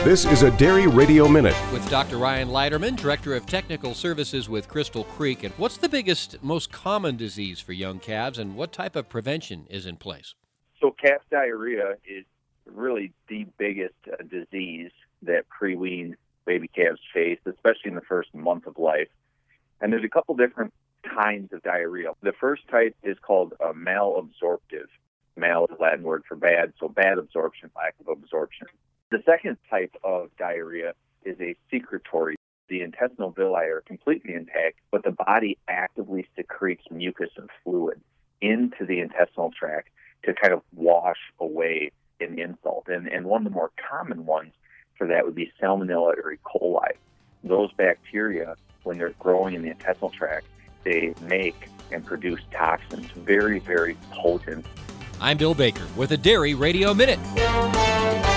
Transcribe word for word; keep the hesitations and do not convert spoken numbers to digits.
This is a Dairy Radio Minute. With Doctor Ryan Leiterman, Director of Technical Services with Crystal Creek. And what's the biggest, most common disease for young calves, and what type of prevention is in place? So calf diarrhea is really the biggest uh, disease that pre-weaned baby calves face, especially in the first month of life. And there's a couple different kinds of diarrhea. The first type is called uh, malabsorptive. Mal is a Latin word for bad, so bad absorption, lack of absorption. The second type of diarrhea is a secretory. The intestinal villi are completely intact, but the body actively secretes mucus and fluid into the intestinal tract to kind of wash away an insult. And, and one of the more common ones for that would be Salmonella or E. coli. Those bacteria, when they're growing in the intestinal tract, they make and produce toxins, very, very potent. I'm Bill Baker with a Dairy Radio Minute.